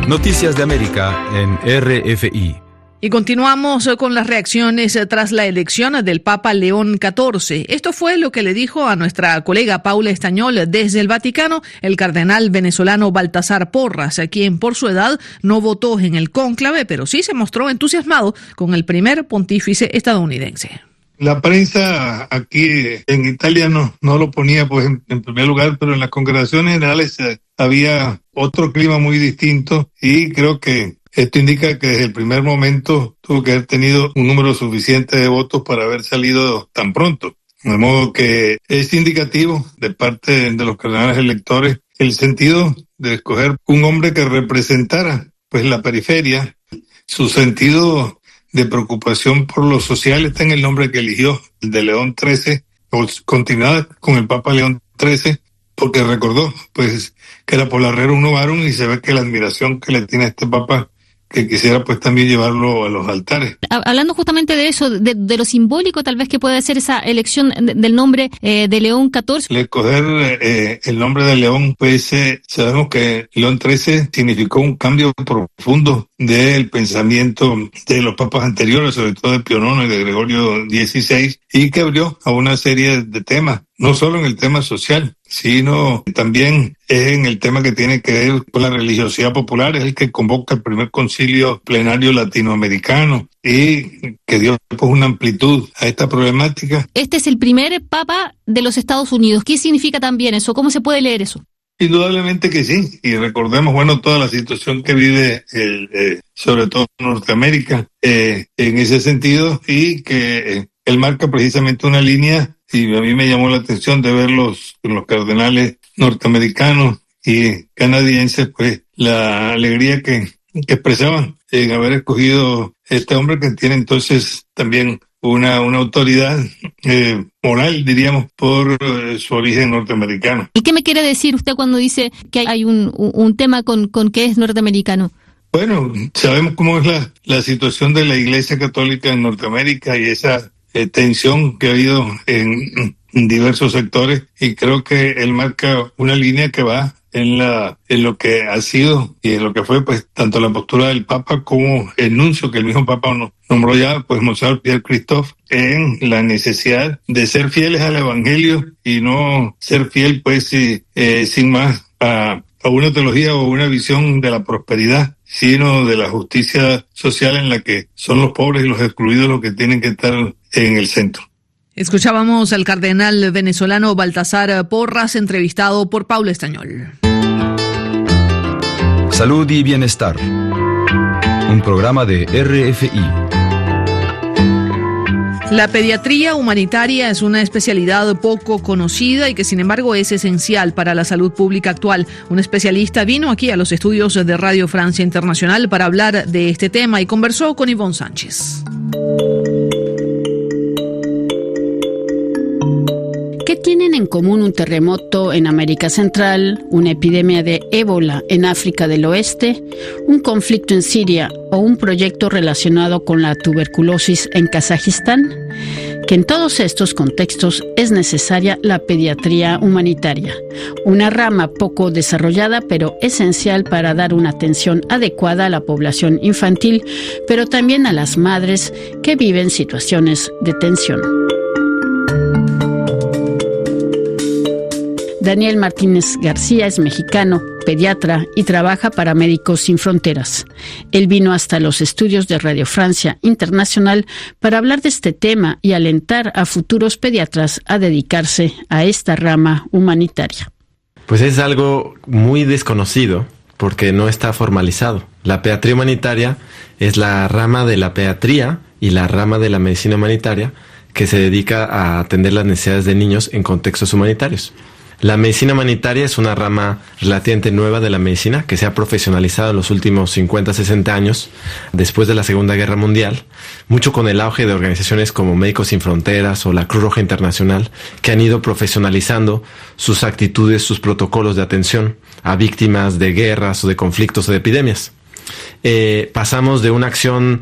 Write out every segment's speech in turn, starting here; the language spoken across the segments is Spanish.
Noticias de América en RFI. Y continuamos con las reacciones tras la elección del Papa León XIV. Esto fue lo que le dijo a nuestra colega Paula Estañol desde el Vaticano el cardenal venezolano Baltasar Porras, quien por su edad no votó en el cónclave, pero sí se mostró entusiasmado con el primer pontífice estadounidense. La prensa aquí en Italia no lo ponía pues en primer lugar, pero en las congregaciones generales había otro clima muy distinto y creo que esto indica que desde el primer momento tuvo que haber tenido un número suficiente de votos para haber salido tan pronto. De modo que es indicativo de parte de los cardenales electores el sentido de escoger un hombre que representara pues la periferia. Su sentido de preocupación por lo social está en el nombre que eligió, el de León XIII, o continuada con el Papa León XIII, porque recordó pues que era por la Rerum Novarum y se ve que la admiración que le tiene a este Papa que quisiera pues también llevarlo a los altares. Hablando justamente de eso, de lo simbólico tal vez que puede ser esa elección del nombre de León XIV. El escoger el nombre de León, pues sabemos que León XIII significó un cambio profundo del pensamiento de los papas anteriores, sobre todo de Pío IX y de Gregorio XVI, y que abrió a una serie de temas, no solo en el tema social, sino también en el tema que tiene que ver con la religiosidad popular. Es el que convoca el primer concilio plenario latinoamericano y que dio pues una amplitud a esta problemática. Este es el primer papa de los Estados Unidos. ¿Qué significa también eso? ¿Cómo se puede leer eso? Indudablemente que sí, y recordemos, toda la situación que vive sobre todo Norteamérica en ese sentido, y que él marca precisamente una línea, y a mí me llamó la atención de ver los cardenales norteamericanos y canadienses, pues la alegría que expresaban en haber escogido este hombre que tiene entonces también una autoridad moral, diríamos, por su origen norteamericano. ¿Y qué me quiere decir usted cuando dice que hay un tema con que es norteamericano? Bueno, sabemos cómo es la situación de la Iglesia Católica en Norteamérica y esa tensión que ha habido en diversos sectores, y creo que él marca una línea que va en lo que ha sido y en lo que fue pues tanto la postura del Papa como el nuncio que el mismo Papa nombró ya, pues Monseñor Pierre Christophe, en la necesidad de ser fieles al Evangelio y no ser fiel pues sin más a una teología o una visión de la prosperidad, sino de la justicia social en la que son los pobres y los excluidos los que tienen que estar en el centro. Escuchábamos al cardenal venezolano Baltasar Porras, entrevistado por Paula Estañol. Salud y bienestar. Un programa de RFI. La pediatría humanitaria es una especialidad poco conocida y que sin embargo es esencial para la salud pública actual. Un especialista vino aquí a los estudios de Radio Francia Internacional para hablar de este tema y conversó con Ivonne Sánchez. ¿Qué tienen en común un terremoto en América Central, una epidemia de ébola en África del Oeste, un conflicto en Siria o un proyecto relacionado con la tuberculosis en Kazajistán? Que en todos estos contextos es necesaria la pediatría humanitaria, una rama poco desarrollada pero esencial para dar una atención adecuada a la población infantil, pero también a las madres que viven situaciones de tensión. Daniel Martínez García es mexicano, pediatra y trabaja para Médicos Sin Fronteras. Él vino hasta los estudios de Radio Francia Internacional para hablar de este tema y alentar a futuros pediatras a dedicarse a esta rama humanitaria. Pues es algo muy desconocido porque no está formalizado. La pediatría humanitaria es la rama de la pediatría y la rama de la medicina humanitaria que se dedica a atender las necesidades de niños en contextos humanitarios. La medicina humanitaria es una rama relativamente nueva de la medicina que se ha profesionalizado en los últimos 50, 60 años, después de la Segunda Guerra Mundial, mucho con el auge de organizaciones como Médicos Sin Fronteras o la Cruz Roja Internacional, que han ido profesionalizando sus actitudes, sus protocolos de atención a víctimas de guerras o de conflictos o de epidemias. Pasamos de una acción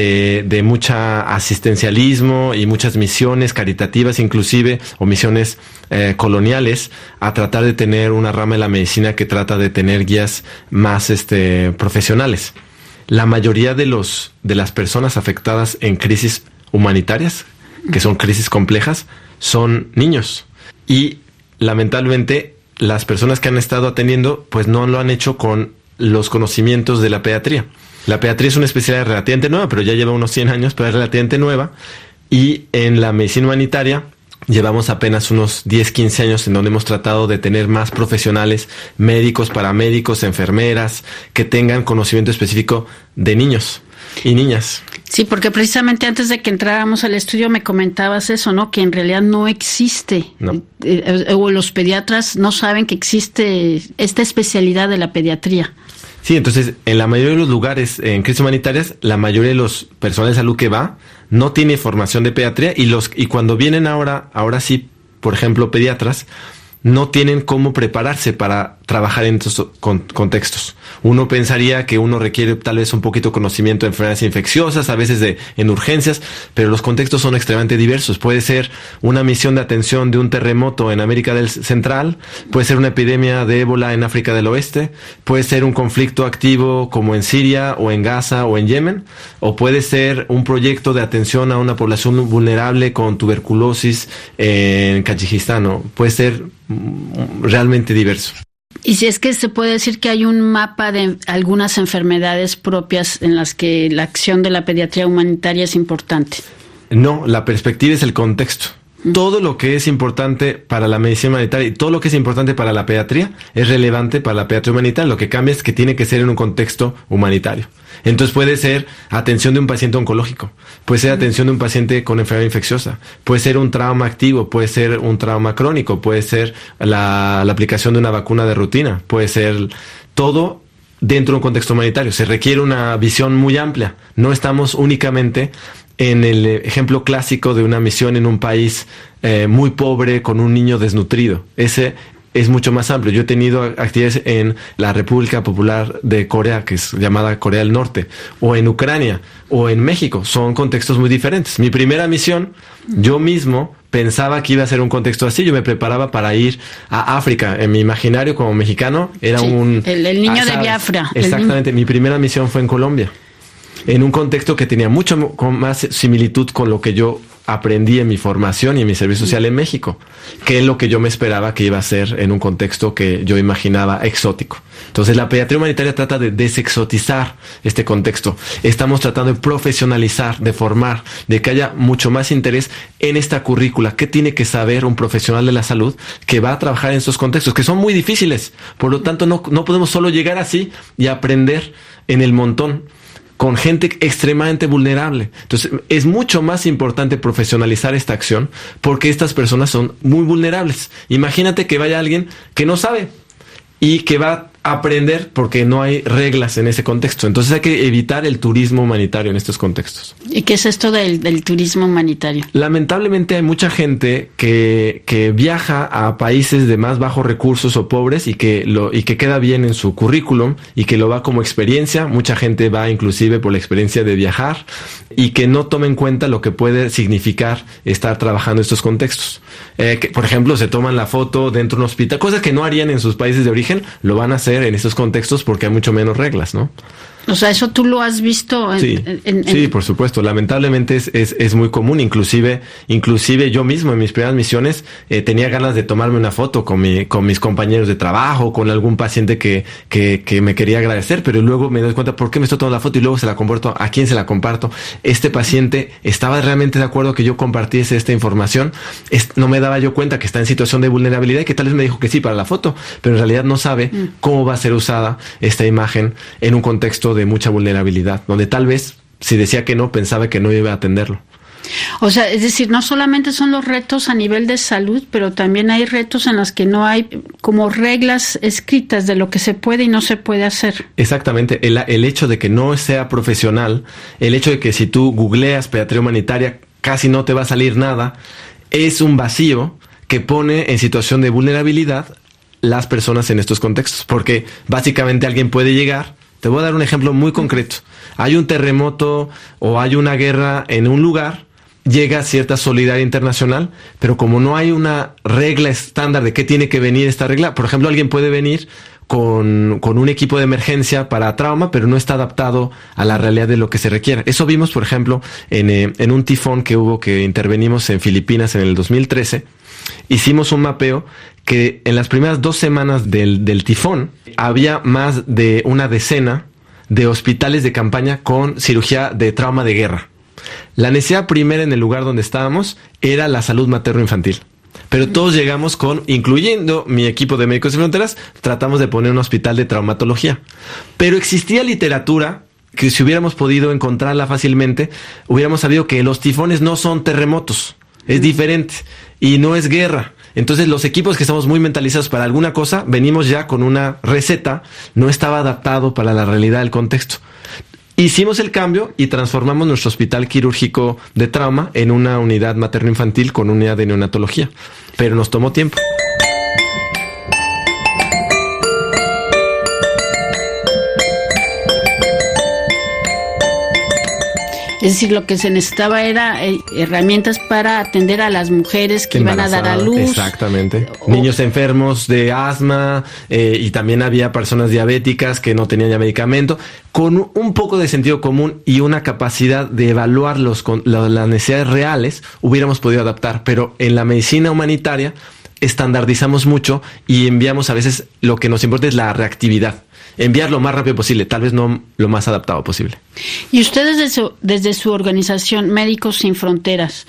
de mucha asistencialismo y muchas misiones caritativas inclusive, o misiones coloniales, a tratar de tener una rama de la medicina que trata de tener guías más profesionales. La mayoría de las personas afectadas en crisis humanitarias, que son crisis complejas, son niños. Y lamentablemente las personas que han estado atendiendo pues no lo han hecho con los conocimientos de la pediatría. La pediatría es una especialidad relativamente nueva, pero ya lleva unos 100 años, pero es relativamente nueva. Y en la medicina humanitaria llevamos apenas unos 10, 15 años en donde hemos tratado de tener más profesionales, médicos, paramédicos, enfermeras, que tengan conocimiento específico de niños y niñas. Sí, porque precisamente antes de que entráramos al estudio me comentabas eso, ¿no? Que en realidad no existe, no. O los pediatras no saben que existe esta especialidad de la pediatría. Sí, entonces en la mayoría de los lugares en crisis humanitarias, la mayoría de los personal de salud que va no tiene formación de pediatría y cuando vienen ahora sí, por ejemplo, pediatras, no tienen cómo prepararse para trabajar en estos contextos. Uno pensaría que uno requiere tal vez un poquito de conocimiento de enfermedades infecciosas, a veces en urgencias, pero los contextos son extremadamente diversos. Puede ser una misión de atención de un terremoto en América del Central, puede ser una epidemia de ébola en África del Oeste, puede ser un conflicto activo como en Siria o en Gaza o en Yemen, o puede ser un proyecto de atención a una población vulnerable con tuberculosis en Kazajistán, ¿no? Puede ser realmente diverso. Y si es que se puede decir que hay un mapa de algunas enfermedades propias en las que la acción de la pediatría humanitaria es importante. No, la perspectiva es el contexto. Todo lo que es importante para la medicina humanitaria y todo lo que es importante para la pediatría es relevante para la pediatría humanitaria. Lo que cambia es que tiene que ser en un contexto humanitario. Entonces puede ser atención de un paciente oncológico, puede ser atención de un paciente con enfermedad infecciosa, puede ser un trauma activo, puede ser un trauma crónico, puede ser la aplicación de una vacuna de rutina, puede ser todo dentro de un contexto humanitario. Se requiere una visión muy amplia. No estamos únicamente en el ejemplo clásico de una misión en un país muy pobre con un niño desnutrido. Ese es mucho más amplio. Yo he tenido actividades en la República Popular de Corea, que es llamada Corea del Norte, o en Ucrania, o en México. Son contextos muy diferentes. Mi primera misión, yo mismo pensaba que iba a ser un contexto así. Yo me preparaba para ir a África. En mi imaginario como mexicano era el niño de Biafra. Exactamente. Mi primera misión fue en Colombia, en un contexto que tenía mucho más similitud con lo que yo aprendí en mi formación y en mi servicio social en México, que es lo que yo me esperaba que iba a ser en un contexto que yo imaginaba exótico. Entonces la pediatría humanitaria trata de desexotizar este contexto. Estamos tratando de profesionalizar, de formar, de que haya mucho más interés en esta currícula. ¿Qué tiene que saber un profesional de la salud que va a trabajar en estos contextos, que son muy difíciles? Por lo tanto, no podemos solo llegar así y aprender en el montón con gente extremadamente vulnerable. Entonces, es mucho más importante profesionalizar esta acción porque estas personas son muy vulnerables. Imagínate que vaya alguien que no sabe y que va a aprender porque no hay reglas en ese contexto. Entonces hay que evitar el turismo humanitario en estos contextos. ¿Y qué es esto del turismo humanitario? Lamentablemente hay mucha gente que viaja a países de más bajos recursos o pobres y que queda bien en su currículum y que lo va como experiencia. Mucha gente va inclusive por la experiencia de viajar y que no toma en cuenta lo que puede significar estar trabajando en estos contextos. Que, por ejemplo, se toman la foto dentro de un hospital, cosas que no harían en sus países de origen, lo van a hacer en estos contextos porque hay mucho menos reglas, ¿no? O sea, eso tú lo has visto sí, por supuesto. Lamentablemente es muy común. Inclusive yo mismo en mis primeras misiones tenía ganas de tomarme una foto con mis compañeros de trabajo, con algún paciente que me quería agradecer, pero luego me doy cuenta por qué me estoy tomando la foto y luego se la comparto. ¿A quién se la comparto? Este paciente estaba realmente de acuerdo que yo compartiese esta información. No me daba yo cuenta que está en situación de vulnerabilidad y que tal vez me dijo que sí para la foto, pero en realidad no sabe cómo va a ser usada esta imagen en un contexto de mucha vulnerabilidad, donde tal vez si decía que no, pensaba que no iba a atenderlo. O sea, es decir, no solamente son los retos a nivel de salud, pero también hay retos en los que no hay como reglas escritas de lo que se puede y no se puede hacer. Exactamente, el hecho de que no sea profesional, el hecho de que si tú googleas pediatría humanitaria casi no te va a salir nada, es un vacío que pone en situación de vulnerabilidad las personas en estos contextos, porque básicamente alguien puede llegar Te voy a dar un ejemplo muy concreto. Hay un terremoto o hay una guerra en un lugar, llega cierta solidaridad internacional, pero como no hay una regla estándar de qué tiene que venir esta regla, por ejemplo, alguien puede venir con un equipo de emergencia para trauma, pero no está adaptado a la realidad de lo que se requiere. Eso vimos, por ejemplo, en un tifón que intervenimos en Filipinas en el 2013. Hicimos un mapeo que en las primeras 2 semanas del tifón había más de una decena de hospitales de campaña con cirugía de trauma de guerra. La necesidad primera en el lugar donde estábamos era la salud materno-infantil. Pero todos llegamos incluyendo mi equipo de Médicos Sin Fronteras, tratamos de poner un hospital de traumatología. Pero existía literatura que si hubiéramos podido encontrarla fácilmente, hubiéramos sabido que los tifones no son terremotos, es diferente y no es guerra. Entonces los equipos que estamos muy mentalizados para alguna cosa, venimos ya con una receta, no estaba adaptado para la realidad del contexto. Hicimos el cambio y transformamos nuestro hospital quirúrgico de trauma en una unidad materno-infantil con unidad de neonatología. Pero nos tomó tiempo. Es decir, lo que se necesitaba era herramientas para atender a las mujeres que iban a dar a luz. Exactamente. Niños enfermos de asma y también había personas diabéticas que no tenían ya medicamento. Con un poco de sentido común y una capacidad de evaluar las necesidades reales, hubiéramos podido adaptar. Pero en la medicina humanitaria estandardizamos mucho y enviamos a veces lo que nos importa es la reactividad. Enviar lo más rápido posible, tal vez no lo más adaptado posible. Y ustedes desde su organización Médicos Sin Fronteras,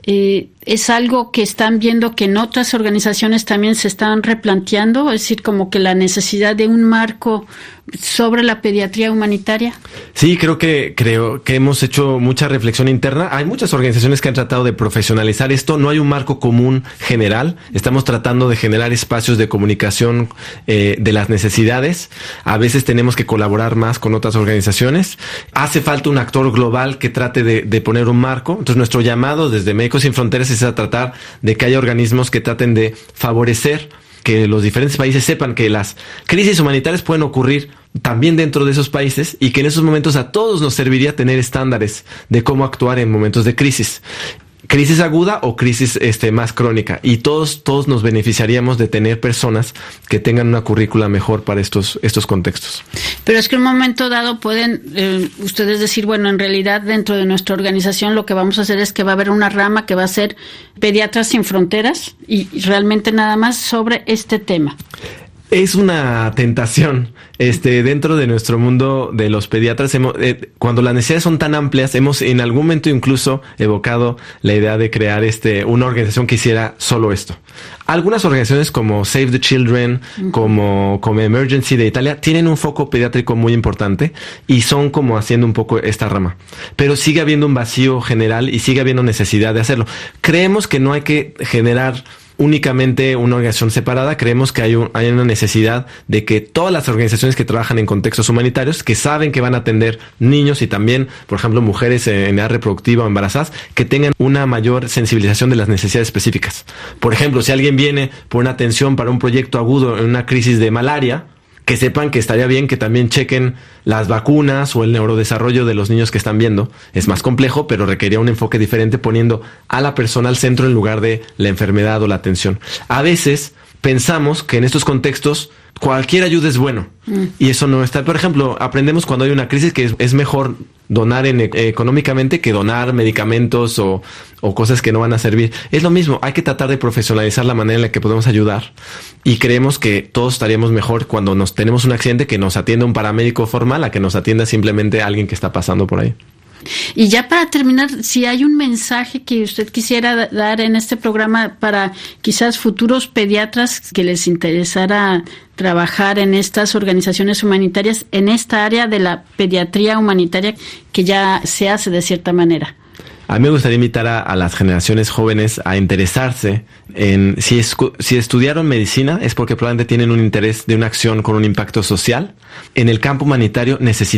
¿es algo que están viendo que en otras organizaciones también se están replanteando? Es decir, como que la necesidad de un marco sobre la pediatría humanitaria. Sí, creo que hemos hecho mucha reflexión interna. Hay muchas organizaciones que han tratado de profesionalizar esto. No hay un marco común general. Estamos tratando de generar espacios de comunicación de las necesidades. A veces tenemos que colaborar más con otras organizaciones. Hace falta un actor global que trate de poner un marco. Entonces, nuestro llamado desde Médicos Sin Fronteras es a tratar de que haya organismos que traten de favorecer que los diferentes países sepan que las crisis humanitarias pueden ocurrir también dentro de esos países y que en esos momentos a todos nos serviría tener estándares de cómo actuar en momentos de crisis aguda o crisis más crónica, y todos nos beneficiaríamos de tener personas que tengan una currícula mejor para estos contextos. Pero es que en un momento dado pueden ustedes decir, bueno, en realidad dentro de nuestra organización lo que vamos a hacer es que va a haber una rama que va a ser Pediatras Sin Fronteras y realmente nada más sobre este tema. Es una tentación. Dentro de nuestro mundo de los pediatras, cuando las necesidades son tan amplias, hemos en algún momento incluso evocado la idea de crear una organización que hiciera solo esto. Algunas organizaciones como Save the Children, como Emergency de Italia, tienen un foco pediátrico muy importante y son como haciendo un poco esta rama. Pero sigue habiendo un vacío general y sigue habiendo necesidad de hacerlo. Creemos que no hay que generar únicamente una organización separada. Creemos que hay una necesidad de que todas las organizaciones que trabajan en contextos humanitarios, que saben que van a atender niños y también, por ejemplo, mujeres en edad reproductiva o embarazadas, que tengan una mayor sensibilización de las necesidades específicas. Por ejemplo, si alguien viene por una atención para un proyecto agudo en una crisis de malaria, que sepan que estaría bien que también chequen las vacunas o el neurodesarrollo de los niños que están viendo. Es más complejo, pero requería un enfoque diferente poniendo a la persona al centro en lugar de la enfermedad o la atención. A veces pensamos que en estos contextos cualquier ayuda es bueno y eso no está. Por ejemplo, aprendemos cuando hay una crisis que es mejor donar económicamente que donar medicamentos o cosas que no van a servir. Es lo mismo, hay que tratar de profesionalizar la manera en la que podemos ayudar y creemos que todos estaríamos mejor cuando tenemos un accidente que nos atienda un paramédico formal a que nos atienda simplemente alguien que está pasando por ahí. Y ya para terminar, si hay un mensaje que usted quisiera dar en este programa para quizás futuros pediatras que les interesara trabajar en estas organizaciones humanitarias, en esta área de la pediatría humanitaria que ya se hace de cierta manera. A mí me gustaría invitar a las generaciones jóvenes a interesarse en si estudiaron medicina es porque probablemente tienen un interés de una acción con un impacto social. En el campo humanitario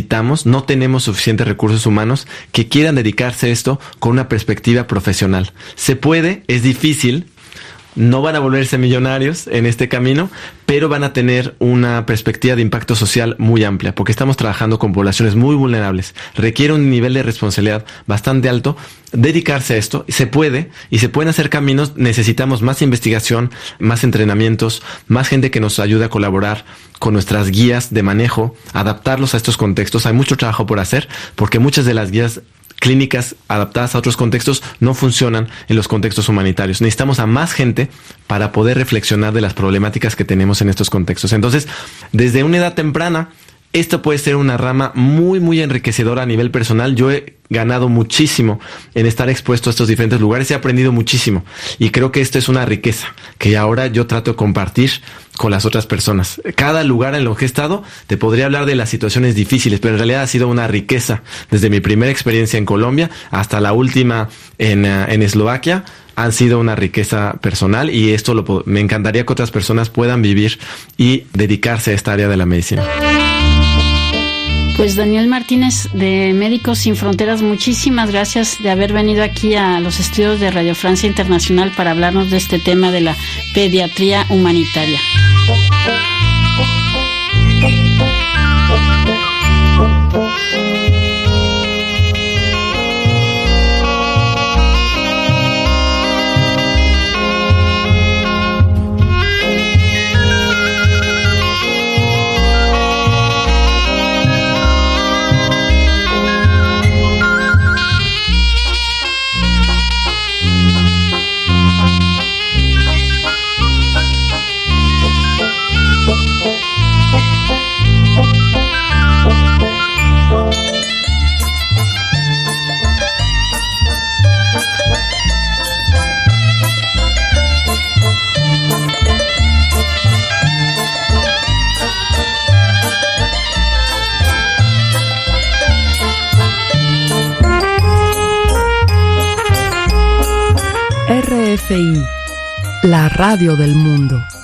no tenemos suficientes recursos humanos que quieran dedicarse a esto con una perspectiva profesional. Se puede, es difícil. no van a volverse millonarios en este camino, pero van a tener una perspectiva de impacto social muy amplia, porque estamos trabajando con poblaciones muy vulnerables. Requiere un nivel de responsabilidad bastante alto dedicarse a esto. Se puede, y se pueden hacer caminos. Necesitamos más investigación, más entrenamientos, más gente que nos ayude a colaborar con nuestras guías de manejo, adaptarlos a estos contextos. Hay mucho trabajo por hacer, porque muchas de las guías clínicas adaptadas a otros contextos no funcionan en los contextos humanitarios. Necesitamos a más gente para poder reflexionar de las problemáticas que tenemos en estos contextos. Entonces, desde una edad temprana, esto puede ser una rama muy, muy enriquecedora a nivel personal. Yo he ganado muchísimo en estar expuesto a estos diferentes lugares. He aprendido muchísimo. Y creo que esto es una riqueza que ahora yo trato de compartir con las otras personas. Cada lugar en lo que he estado, te podría hablar de las situaciones difíciles, pero en realidad ha sido una riqueza. Desde mi primera experiencia en Colombia hasta la última en Eslovaquia, han sido una riqueza personal, y esto me encantaría que otras personas puedan vivir y dedicarse a esta área de la medicina. Pues Daniel Martínez de Médicos Sin Fronteras, muchísimas gracias de haber venido aquí a los estudios de Radio Francia Internacional para hablarnos de este tema de la pediatría humanitaria. RFI, la radio del mundo.